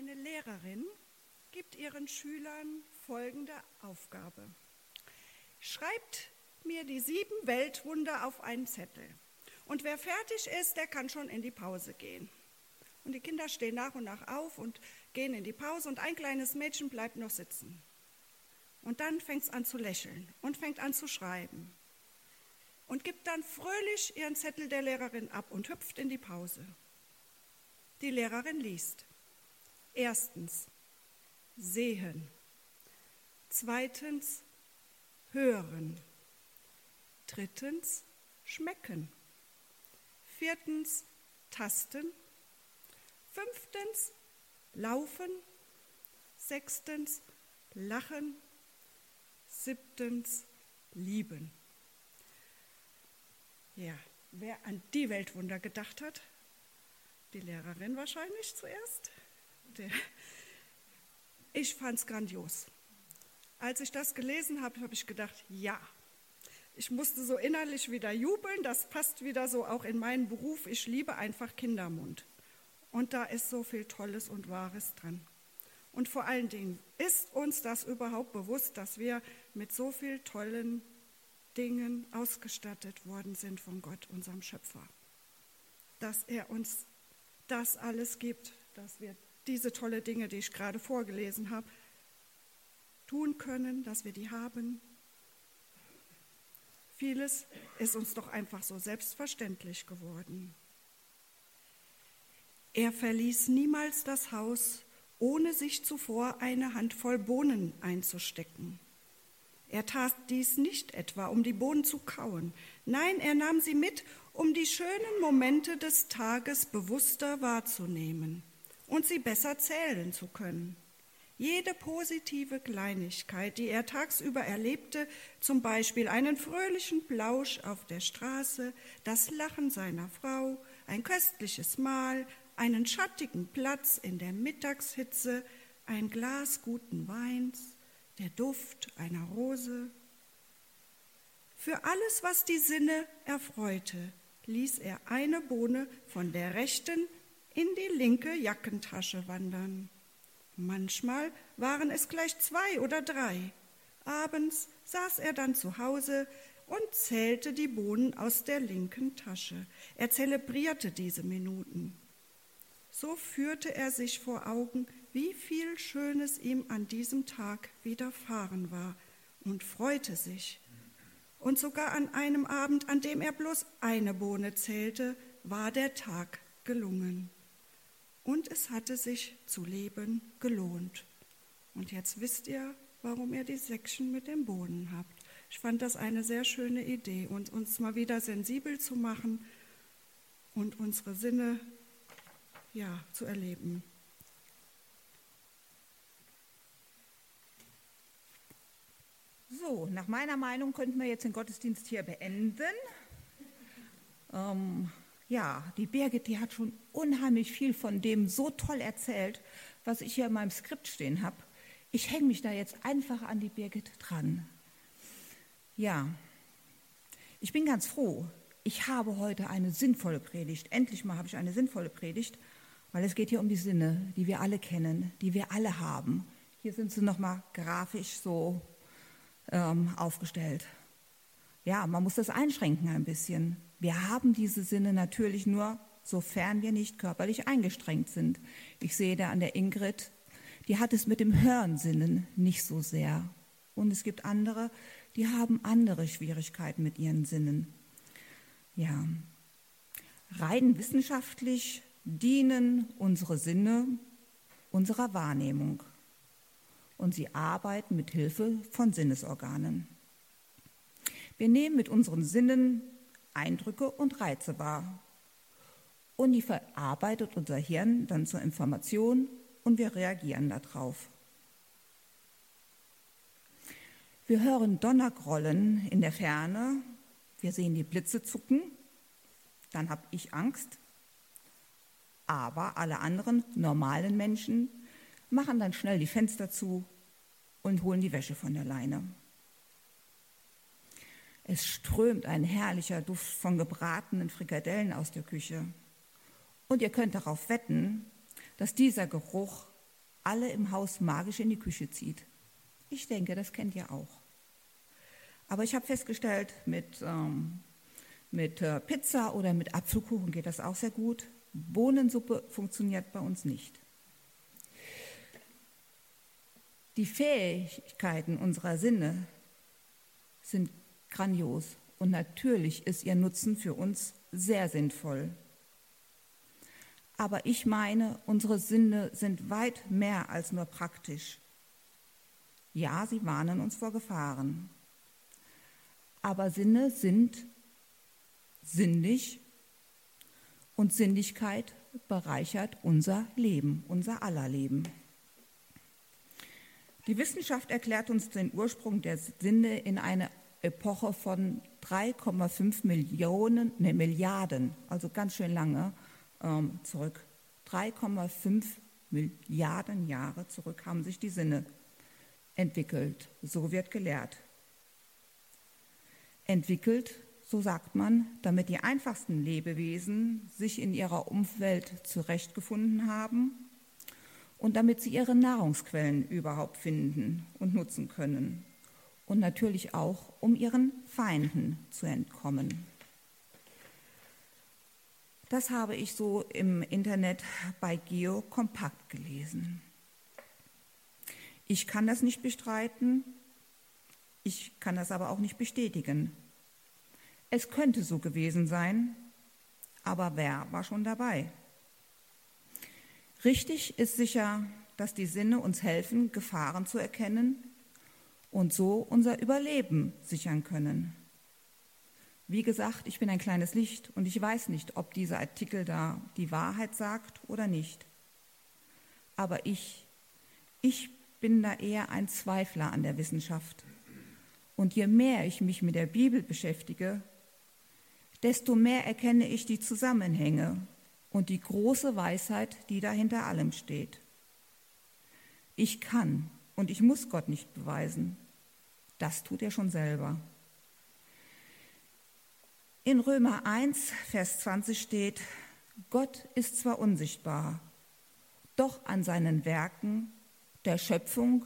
Eine Lehrerin gibt ihren Schülern folgende Aufgabe. Schreibt mir die 7 Weltwunder auf einen Zettel. Und wer fertig ist, der kann schon in die Pause gehen. Und die Kinder stehen nach und nach auf und gehen in die Pause und ein kleines Mädchen bleibt noch sitzen. Und dann fängt es an zu lächeln und fängt an zu schreiben. Und gibt dann fröhlich ihren Zettel der Lehrerin ab und hüpft in die Pause. Die Lehrerin liest. 1. Sehen. 2. Hören. 3. Schmecken. 4. Tasten. 5. Laufen. 6. Lachen. 7. Lieben. Ja, wer an die Weltwunder gedacht hat? Die Lehrerin wahrscheinlich zuerst. Ich fand es grandios. Als ich das gelesen habe, habe ich gedacht, ja. Ich musste so innerlich wieder jubeln, das passt wieder so auch in meinen Beruf. Ich liebe einfach Kindermund. Und da ist so viel Tolles und Wahres dran. Und vor allen Dingen, ist uns das überhaupt bewusst, dass wir mit so viel tollen Dingen ausgestattet worden sind von Gott, unserem Schöpfer? Dass er uns das alles gibt, dass wir diese tolle Dinge, die ich gerade vorgelesen habe, tun können, dass wir die haben. Vieles ist uns doch einfach so selbstverständlich geworden. Er verließ niemals das Haus, ohne sich zuvor eine Handvoll Bohnen einzustecken. Er tat dies nicht etwa, um die Bohnen zu kauen. Nein, er nahm sie mit, um die schönen Momente des Tages bewusster wahrzunehmen und sie besser zählen zu können. Jede positive Kleinigkeit, die er tagsüber erlebte, zum Beispiel einen fröhlichen Plausch auf der Straße, das Lachen seiner Frau, ein köstliches Mahl, einen schattigen Platz in der Mittagshitze, ein Glas guten Weins, der Duft einer Rose. Für alles, was die Sinne erfreute, ließ er eine Bohne von der rechten in die linke Jackentasche wandern. Manchmal waren es gleich 2 oder 3. Abends saß er dann zu Hause und zählte die Bohnen aus der linken Tasche. Er zelebrierte diese Minuten. So führte er sich vor Augen, wie viel Schönes ihm an diesem Tag widerfahren war und freute sich. Und sogar an einem Abend, an dem er bloß eine Bohne zählte, war der Tag gelungen. Und es hatte sich zu leben gelohnt. Und jetzt wisst ihr, warum ihr die Säckchen mit den Bohnen habt. Ich fand das eine sehr schöne Idee, uns mal wieder sensibel zu machen und unsere Sinne zu erleben. So, nach meiner Meinung könnten wir jetzt den Gottesdienst hier beenden. Die Birgit, die hat schon unheimlich viel von dem so toll erzählt, was ich hier in meinem Skript stehen habe. Ich hänge mich da jetzt einfach an die Birgit dran. Ja, ich bin ganz froh. Ich habe heute eine sinnvolle Predigt. Endlich mal habe ich eine sinnvolle Predigt, weil es geht hier um die Sinne, die wir alle kennen, die wir alle haben. Hier sind sie nochmal grafisch so aufgestellt. Ja, man muss das einschränken ein bisschen. Wir haben diese Sinne natürlich nur, sofern wir nicht körperlich eingeschränkt sind. Ich sehe da an der Ingrid, die hat es mit dem Hörensinnen nicht so sehr. Und es gibt andere, die haben andere Schwierigkeiten mit ihren Sinnen. Ja, rein wissenschaftlich dienen unsere Sinne unserer Wahrnehmung. Und sie arbeiten mit Hilfe von Sinnesorganen. Wir nehmen mit unseren Sinnen Eindrücke und Reize wahr. Und die verarbeitet unser Hirn dann zur Information und wir reagieren darauf. Wir hören Donnergrollen in der Ferne, wir sehen die Blitze zucken, dann habe ich Angst. Aber alle anderen normalen Menschen machen dann schnell die Fenster zu und holen die Wäsche von der Leine. Es strömt ein herrlicher Duft von gebratenen Frikadellen aus der Küche. Und ihr könnt darauf wetten, dass dieser Geruch alle im Haus magisch in die Küche zieht. Ich denke, das kennt ihr auch. Aber ich habe festgestellt, mit Pizza oder mit Apfelkuchen geht das auch sehr gut. Bohnensuppe funktioniert bei uns nicht. Die Fähigkeiten unserer Sinne sind grandios und natürlich ist ihr Nutzen für uns sehr sinnvoll. Aber ich meine, unsere Sinne sind weit mehr als nur praktisch. Ja, sie warnen uns vor Gefahren. Aber Sinne sind sinnlich und Sinnlichkeit bereichert unser Leben, unser aller Leben. Die Wissenschaft erklärt uns den Ursprung der Sinne in einer Epoche von 3,5 Milliarden, also ganz schön lange zurück. 3,5 Milliarden Jahre zurück haben sich die Sinne entwickelt. So wird gelehrt. Entwickelt, so sagt man, damit die einfachsten Lebewesen sich in ihrer Umwelt zurechtgefunden haben und damit sie ihre Nahrungsquellen überhaupt finden und nutzen können. Und natürlich auch, um ihren Feinden zu entkommen. Das habe ich so im Internet bei Geokompakt gelesen. Ich kann das nicht bestreiten, ich kann das aber auch nicht bestätigen. Es könnte so gewesen sein, aber wer war schon dabei? Richtig ist sicher, dass die Sinne uns helfen, Gefahren zu erkennen und so unser Überleben sichern können. Wie gesagt, ich bin ein kleines Licht und ich weiß nicht, ob dieser Artikel da die Wahrheit sagt oder nicht. Aber ich bin da eher ein Zweifler an der Wissenschaft. Und je mehr ich mich mit der Bibel beschäftige, desto mehr erkenne ich die Zusammenhänge und die große Weisheit, die dahinter allem steht. Ich kann und ich muss Gott nicht beweisen. Das tut er schon selber. In Römer 1, Vers 20 steht, Gott ist zwar unsichtbar, doch an seinen Werken der Schöpfung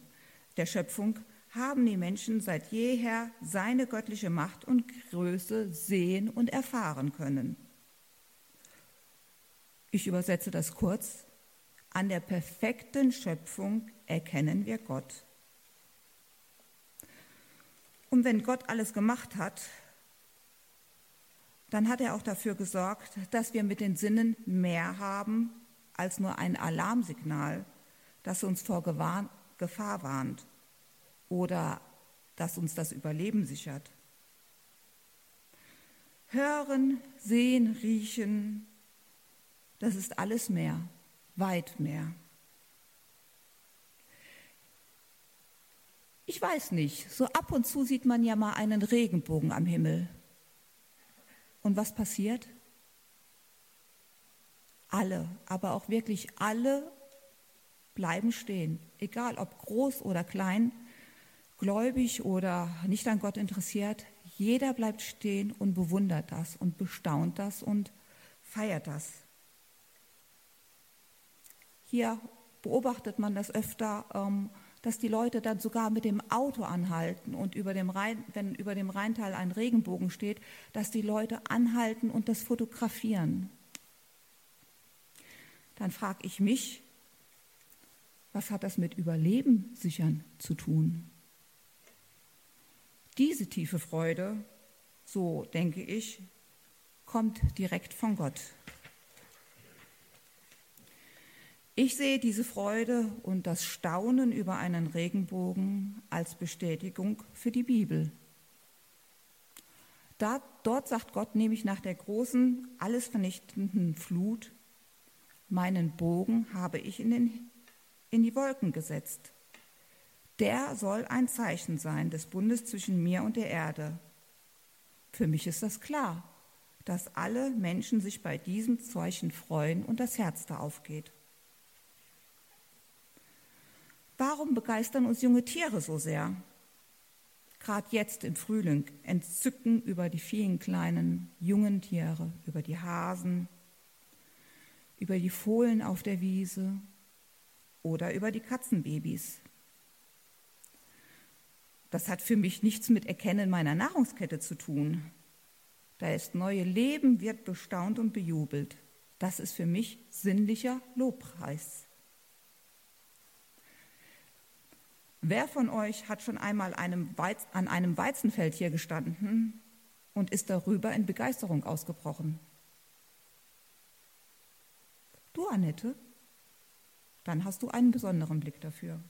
haben die Menschen seit jeher seine göttliche Macht und Größe sehen und erfahren können. Ich übersetze das kurz. An der perfekten Schöpfung erkennen wir Gott. Und wenn Gott alles gemacht hat, dann hat er auch dafür gesorgt, dass wir mit den Sinnen mehr haben als nur ein Alarmsignal, das uns vor Gefahr warnt oder das uns das Überleben sichert. Hören, sehen, riechen, das ist alles mehr, weit mehr. Ich weiß nicht, so ab und zu sieht man ja mal einen Regenbogen am Himmel. Und was passiert? Alle, aber auch wirklich alle bleiben stehen, egal ob groß oder klein, gläubig oder nicht an Gott interessiert. Jeder bleibt stehen und bewundert das und bestaunt das und feiert das. Hier beobachtet man das öfter, dass die Leute dann sogar mit dem Auto anhalten und wenn über dem Rheintal ein Regenbogen steht, dass die Leute anhalten und das fotografieren. Dann frage ich mich, was hat das mit Überleben sichern zu tun? Diese tiefe Freude, so denke ich, kommt direkt von Gott. Ich sehe diese Freude und das Staunen über einen Regenbogen als Bestätigung für die Bibel. Dort sagt Gott nämlich nach der großen, alles vernichtenden Flut, meinen Bogen habe ich in die Wolken gesetzt. Der soll ein Zeichen sein des Bundes zwischen mir und der Erde. Für mich ist das klar, dass alle Menschen sich bei diesem Zeichen freuen und das Herz da aufgeht. Warum begeistern uns junge Tiere so sehr? Gerade jetzt im Frühling entzücken über die vielen kleinen jungen Tiere, über die Hasen, über die Fohlen auf der Wiese, oder über die Katzenbabys. Das hat für mich nichts mit Erkennen meiner Nahrungskette zu tun. Da ist neue Leben, wird bestaunt und bejubelt. Das ist für mich sinnlicher Lobpreis. Wer von euch hat schon einmal an einem Weizenfeld hier gestanden und ist darüber in Begeisterung ausgebrochen? Du, Annette? Dann hast du einen besonderen Blick dafür.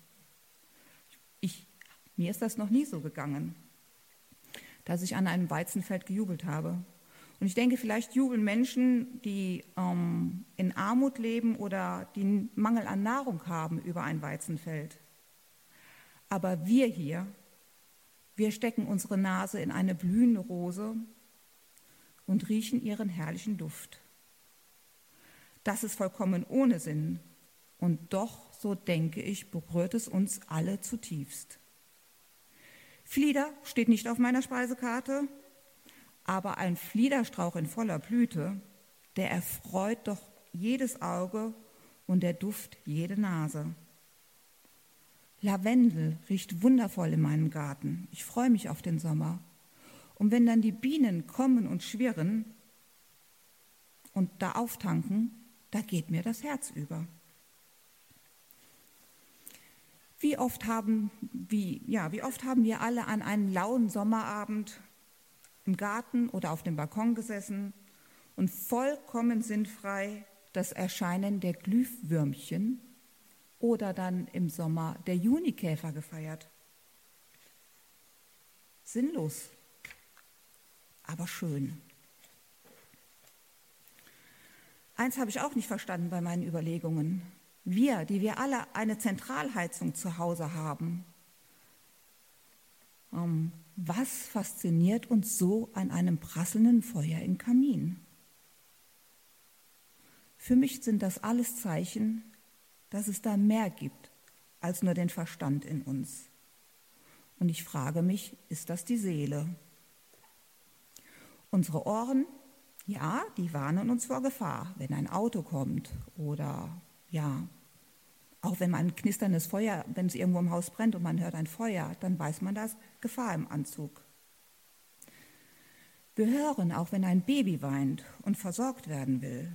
Mir ist das noch nie so gegangen, dass ich an einem Weizenfeld gejubelt habe. Und ich denke, vielleicht jubeln Menschen, die in Armut leben oder die einen Mangel an Nahrung haben über ein Weizenfeld. Aber wir hier, wir stecken unsere Nase in eine blühende Rose und riechen ihren herrlichen Duft. Das ist vollkommen ohne Sinn. Und doch, so denke ich, berührt es uns alle zutiefst. Flieder steht nicht auf meiner Speisekarte, aber ein Fliederstrauch in voller Blüte, der erfreut doch jedes Auge und der Duft jede Nase. Lavendel riecht wundervoll in meinem Garten. Ich freue mich auf den Sommer. Und wenn dann die Bienen kommen und schwirren und da auftanken, da geht mir das Herz über. Wie oft haben wir alle an einem lauen Sommerabend im Garten oder auf dem Balkon gesessen und vollkommen sinnfrei das Erscheinen der Glühwürmchen oder dann im Sommer der Junikäfer gefeiert. Sinnlos, aber schön. Eins habe ich auch nicht verstanden bei meinen Überlegungen. Wir, die wir alle eine Zentralheizung zu Hause haben, was fasziniert uns so an einem prasselnden Feuer im Kamin? Für mich sind das alles Zeichen, dass es da mehr gibt als nur den Verstand in uns. Und ich frage mich, ist das die Seele? Unsere Ohren, ja, die warnen uns vor Gefahr, wenn ein Auto kommt oder ja, auch wenn man ein knisterndes Feuer, wenn es irgendwo im Haus brennt und man hört ein Feuer, dann weiß man, da ist Gefahr im Anzug. Wir hören, auch wenn ein Baby weint und versorgt werden will.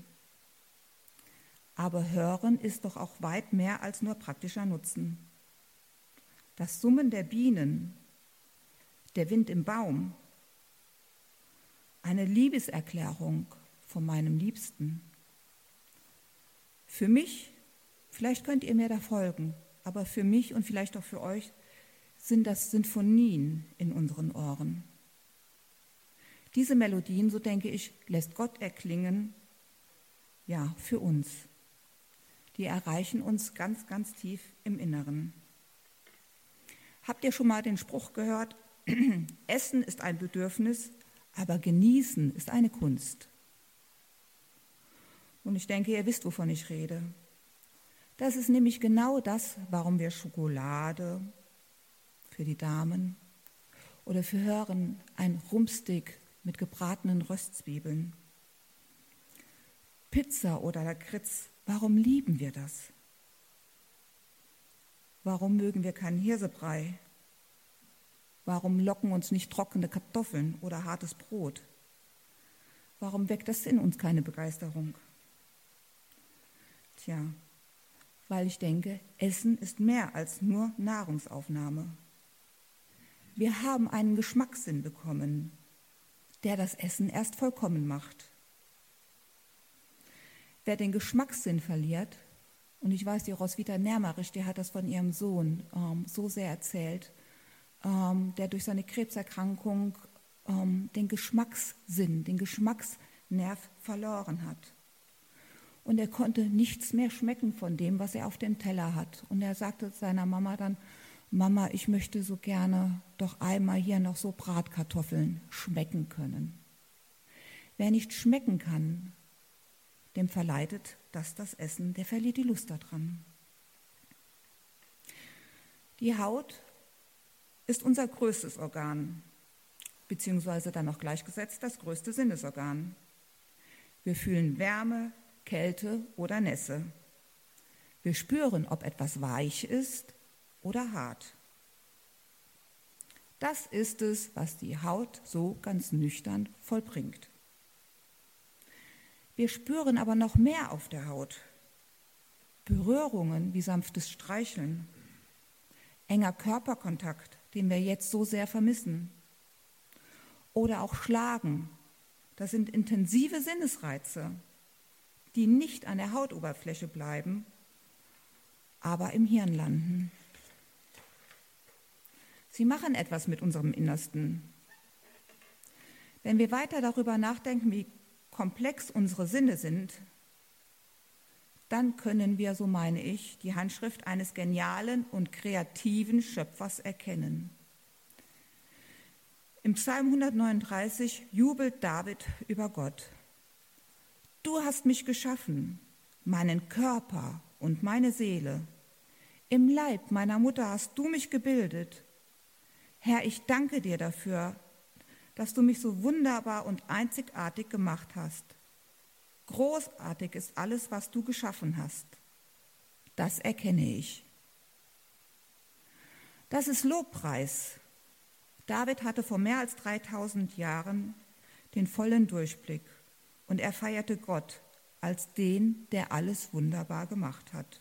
Aber Hören ist doch auch weit mehr als nur praktischer Nutzen. Das Summen der Bienen, der Wind im Baum, eine Liebeserklärung von meinem Liebsten. Für mich, vielleicht könnt ihr mir da folgen, aber für mich und vielleicht auch für euch sind das Sinfonien in unseren Ohren. Diese Melodien, so denke ich, lässt Gott erklingen, ja, für uns. Die erreichen uns ganz, ganz tief im Inneren. Habt ihr schon mal den Spruch gehört, Essen ist ein Bedürfnis, aber Genießen ist eine Kunst? Und ich denke, ihr wisst, wovon ich rede. Das ist nämlich genau das, warum wir Schokolade für die Damen oder für Hören ein Rumpsteak mit gebratenen Röstzwiebeln, Pizza oder Lakritz. Warum lieben wir das? Warum mögen wir keinen Hirsebrei? Warum locken uns nicht trockene Kartoffeln oder hartes Brot? Warum weckt das in uns keine Begeisterung? Tja, weil ich denke, Essen ist mehr als nur Nahrungsaufnahme. Wir haben einen Geschmackssinn bekommen, der das Essen erst vollkommen macht. Wer den Geschmackssinn verliert, und ich weiß, die Roswitha Nermerich, die hat das von ihrem Sohn so sehr erzählt, der durch seine Krebserkrankung den Geschmackssinn, den Geschmacksnerv verloren hat. Und er konnte nichts mehr schmecken von dem, was er auf dem Teller hat. Und er sagte seiner Mama dann, Mama, ich möchte so gerne doch einmal hier noch so Bratkartoffeln schmecken können. Wer nicht schmecken kann, dem verleitet das Essen, der verliert die Lust daran. Die Haut ist unser größtes Organ, beziehungsweise dann noch gleichgesetzt das größte Sinnesorgan. Wir fühlen Wärme, Kälte oder Nässe. Wir spüren, ob etwas weich ist oder hart. Das ist es, was die Haut so ganz nüchtern vollbringt. Wir spüren aber noch mehr auf der Haut. Berührungen wie sanftes Streicheln, enger Körperkontakt, den wir jetzt so sehr vermissen. Oder auch Schlagen. Das sind intensive Sinnesreize, die nicht an der Hautoberfläche bleiben, aber im Hirn landen. Sie machen etwas mit unserem Innersten. Wenn wir weiter darüber nachdenken, wie komplex unsere Sinne sind, dann können wir, so meine ich, die Handschrift eines genialen und kreativen Schöpfers erkennen. Im Psalm 139 jubelt David über Gott. Du hast mich geschaffen, meinen Körper und meine Seele. Im Leib meiner Mutter hast du mich gebildet. Herr, ich danke dir dafür, dass du mich so wunderbar und einzigartig gemacht hast. Großartig ist alles, was du geschaffen hast. Das erkenne ich. Das ist Lobpreis. David hatte vor mehr als 3000 Jahren den vollen Durchblick und er feierte Gott als den, der alles wunderbar gemacht hat.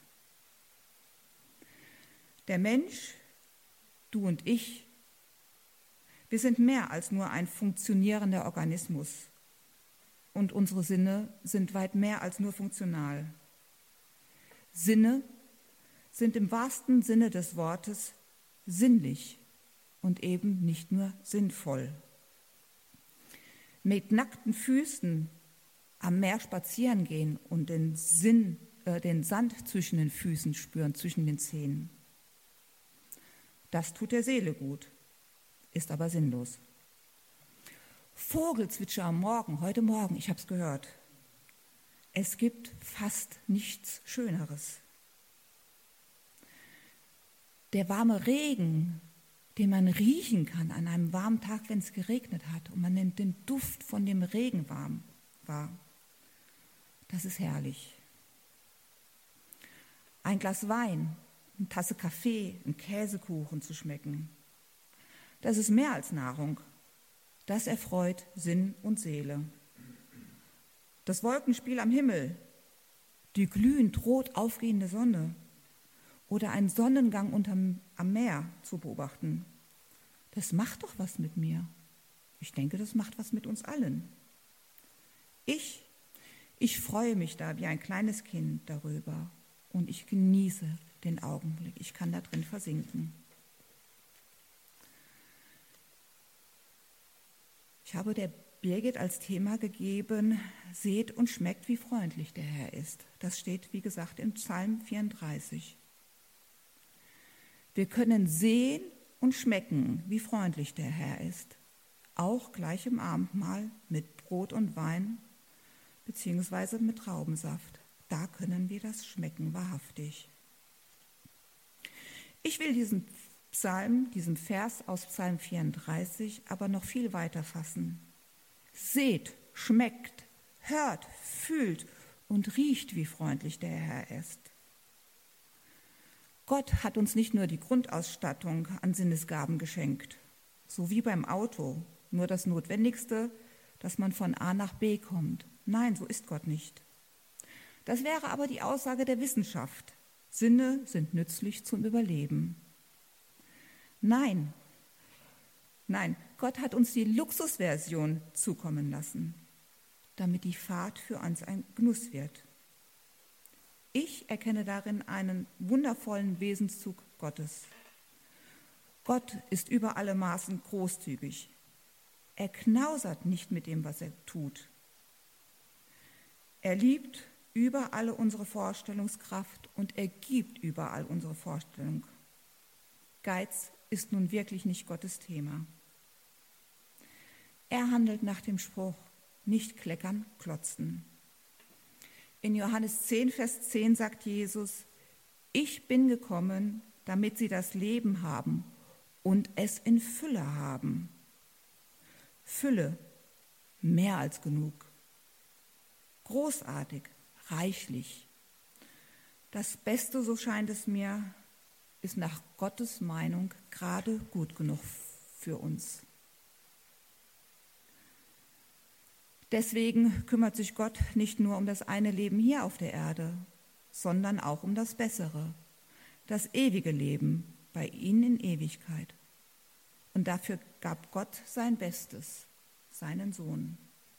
Der Mensch, du und ich, wir sind mehr als nur ein funktionierender Organismus. Und unsere Sinne sind weit mehr als nur funktional. Sinne sind im wahrsten Sinne des Wortes sinnlich und eben nicht nur sinnvoll. Mit nackten Füßen am Meer spazieren gehen und den Sand zwischen den Füßen spüren, zwischen den Zehen. Das tut der Seele gut, ist aber sinnlos. Vogelzwitscher am Morgen, heute Morgen, ich habe es gehört. Es gibt fast nichts Schöneres. Der warme Regen, den man riechen kann an einem warmen Tag, wenn es geregnet hat und man nimmt den Duft von dem Regen wahr. Das ist herrlich. Ein Glas Wein, eine Tasse Kaffee, einen Käsekuchen zu schmecken, das ist mehr als Nahrung. Das erfreut Sinn und Seele. Das Wolkenspiel am Himmel, die glühend rot aufgehende Sonne oder einen Sonnengang am Meer zu beobachten, das macht doch was mit mir. Ich denke, das macht was mit uns allen. Ich freue mich da wie ein kleines Kind darüber und ich genieße den Augenblick. Ich kann da drin versinken. Ich habe der Birgit als Thema gegeben, seht und schmeckt, wie freundlich der Herr ist. Das steht, wie gesagt, im Psalm 34. Wir können sehen und schmecken, wie freundlich der Herr ist, auch gleich im Abendmahl mit Brot und Wein beziehungsweise mit Traubensaft. Da können wir das schmecken, wahrhaftig. Ich will diesen Vers aus Psalm 34 aber noch viel weiter fassen. Seht, schmeckt, hört, fühlt und riecht, wie freundlich der Herr ist. Gott hat uns nicht nur die Grundausstattung an Sinnesgaben geschenkt, so wie beim Auto, nur das Notwendigste, dass man von A nach B kommt. Nein, so ist Gott nicht. Das wäre aber die Aussage der Wissenschaft. Sinne sind nützlich zum Überleben. Nein, Gott hat uns die Luxusversion zukommen lassen, damit die Fahrt für uns ein Genuss wird. Ich erkenne darin einen wundervollen Wesenszug Gottes. Gott ist über alle Maßen großzügig. Er knausert nicht mit dem, was er tut. Er liebt über alle unsere Vorstellungskraft und er gibt überall unsere Vorstellung. Geiz ist nun wirklich nicht Gottes Thema. Er handelt nach dem Spruch, nicht kleckern, klotzen. In Johannes 10, Vers 10 sagt Jesus, ich bin gekommen, damit sie das Leben haben und es in Fülle haben. Fülle, mehr als genug. Großartig, reichlich. Das Beste, so scheint es mir, ist nach Gottes Meinung gerade gut genug für uns. Deswegen kümmert sich Gott nicht nur um das eine Leben hier auf der Erde, sondern auch um das Bessere, das ewige Leben bei ihm in Ewigkeit. Und dafür gab Gott sein Bestes, seinen Sohn.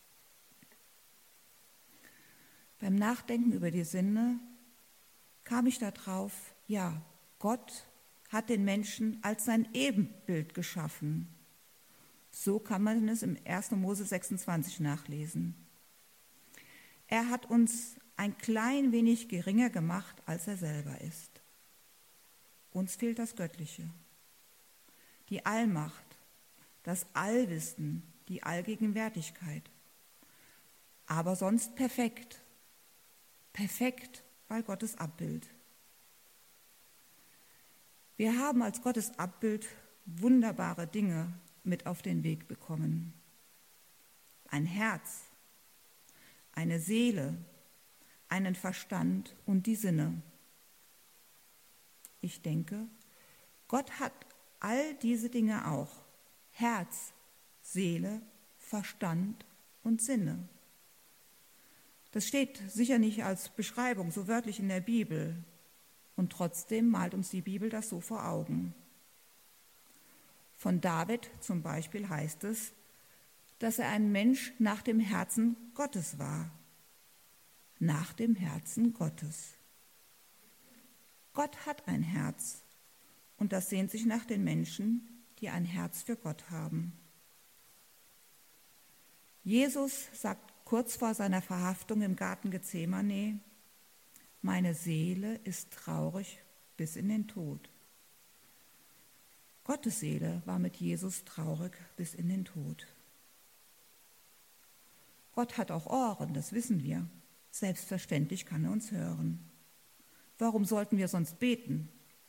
Beim Nachdenken über die Sinne kam ich darauf, ja, Gott hat den Menschen als sein Ebenbild geschaffen. So kann man es im 1. Mose 26 nachlesen. Er hat uns ein klein wenig geringer gemacht, als er selber ist. Uns fehlt das Göttliche, die Allmacht, das Allwissen, die Allgegenwärtigkeit. Aber sonst perfekt. Perfekt, weil Gottes Abbild. Wir haben als Gottes Abbild wunderbare Dinge mit auf den Weg bekommen. Ein Herz, eine Seele, einen Verstand und die Sinne. Ich denke, Gott hat all diese Dinge auch. Herz, Seele, Verstand und Sinne. Das steht sicher nicht als Beschreibung so wörtlich in der Bibel. Und trotzdem malt uns die Bibel das so vor Augen. Von David zum Beispiel heißt es, dass er ein Mensch nach dem Herzen Gottes war. Nach dem Herzen Gottes. Gott hat ein Herz und das sehnt sich nach den Menschen, die ein Herz für Gott haben. Jesus sagt kurz vor seiner Verhaftung im Garten Gethsemane: Meine Seele ist traurig bis in den Tod. Gottes Seele war mit Jesus traurig bis in den Tod. Gott hat auch Ohren, das wissen wir. Selbstverständlich kann er uns hören. Warum sollten wir sonst beten?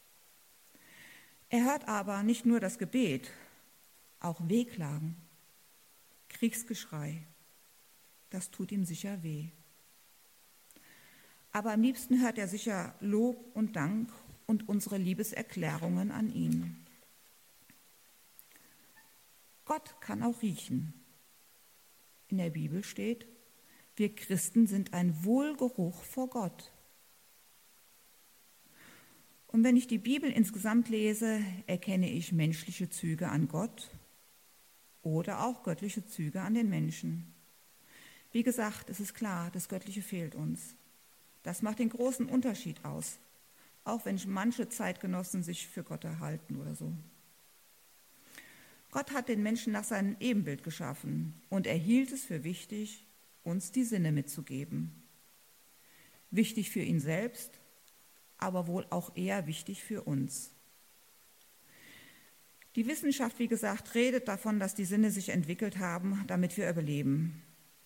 Er hört aber nicht nur das Gebet, auch Wehklagen, Kriegsgeschrei. Das tut ihm sicher weh. Aber am liebsten hört er sicher Lob und Dank und unsere Liebeserklärungen an ihn. Gott kann auch riechen. In der Bibel steht, wir Christen sind ein Wohlgeruch vor Gott. Und wenn ich die Bibel insgesamt lese, erkenne ich menschliche Züge an Gott oder auch göttliche Züge an den Menschen. Wie gesagt, es ist klar, das Göttliche fehlt uns. Das macht den großen Unterschied aus, auch wenn manche Zeitgenossen sich für Gott erhalten oder so. Gott hat den Menschen nach seinem Ebenbild geschaffen und er hielt es für wichtig, uns die Sinne mitzugeben. Wichtig für ihn selbst, aber wohl auch eher wichtig für uns. Die Wissenschaft, wie gesagt, redet davon, dass die Sinne sich entwickelt haben, damit wir überleben.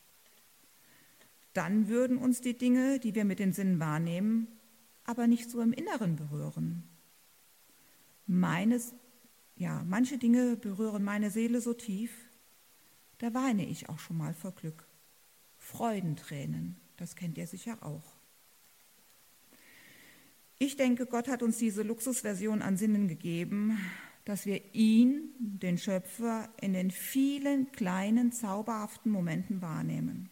Dann würden uns die Dinge, die wir mit den Sinnen wahrnehmen, aber nicht so im Inneren berühren. Manche Dinge berühren meine Seele so tief, da weine ich auch schon mal vor Glück. Freudentränen, das kennt ihr sicher auch. Ich denke, Gott hat uns diese Luxusversion an Sinnen gegeben, dass wir ihn, den Schöpfer, in den vielen kleinen, zauberhaften Momenten wahrnehmen.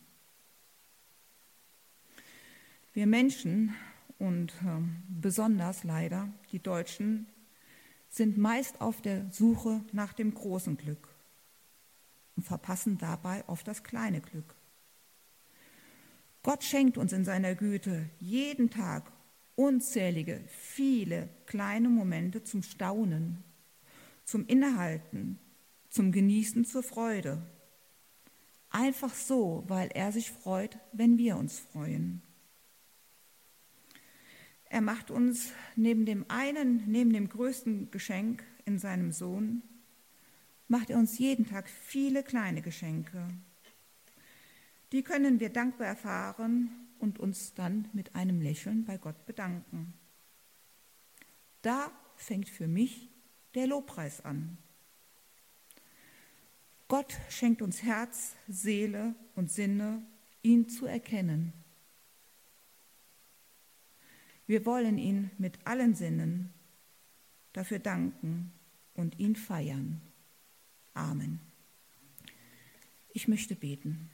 Wir Menschen und besonders leider die Deutschen sind meist auf der Suche nach dem großen Glück und verpassen dabei oft das kleine Glück. Gott schenkt uns in seiner Güte jeden Tag unzählige, viele kleine Momente zum Staunen, zum Innehalten, zum Genießen, zur Freude. Einfach so, weil er sich freut, wenn wir uns freuen. Er macht uns neben dem größten Geschenk in seinem Sohn, macht er uns jeden Tag viele kleine Geschenke. Die können wir dankbar erfahren und uns dann mit einem Lächeln bei Gott bedanken. Da fängt für mich der Lobpreis an. Gott schenkt uns Herz, Seele und Sinne, ihn zu erkennen. Wir wollen ihn mit allen Sinnen dafür danken und ihn feiern. Amen. Ich möchte beten.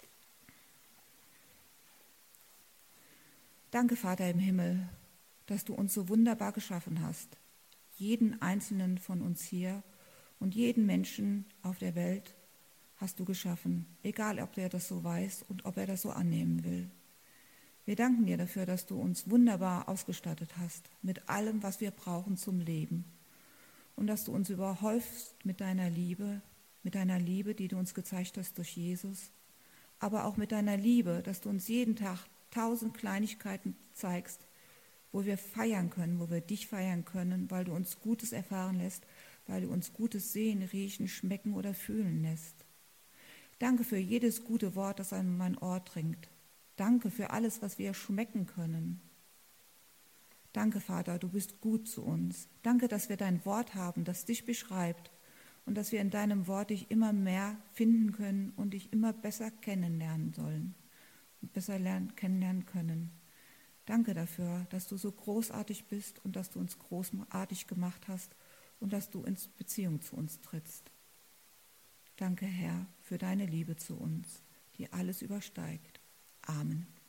Danke, Vater im Himmel, dass du uns so wunderbar geschaffen hast. Jeden einzelnen von uns hier und jeden Menschen auf der Welt hast du geschaffen, egal ob der das so weiß und ob er das so annehmen will. Wir danken dir dafür, dass du uns wunderbar ausgestattet hast mit allem, was wir brauchen zum Leben und dass du uns überhäufst mit deiner Liebe, die du uns gezeigt hast durch Jesus, aber auch mit deiner Liebe, dass du uns jeden Tag 1000 Kleinigkeiten zeigst, wo wir feiern können, wo wir dich feiern können, weil du uns Gutes erfahren lässt, weil du uns Gutes sehen, riechen, schmecken oder fühlen lässt. Danke für jedes gute Wort, das an mein Ohr dringt. Danke für alles, was wir schmecken können. Danke, Vater, du bist gut zu uns. Danke, dass wir dein Wort haben, das dich beschreibt und dass wir in deinem Wort dich immer mehr finden können und dich immer besser kennenlernen sollen und besser kennenlernen können. Danke dafür, dass du so großartig bist und dass du uns großartig gemacht hast und dass du in Beziehung zu uns trittst. Danke, Herr, für deine Liebe zu uns, die alles übersteigt. Amen.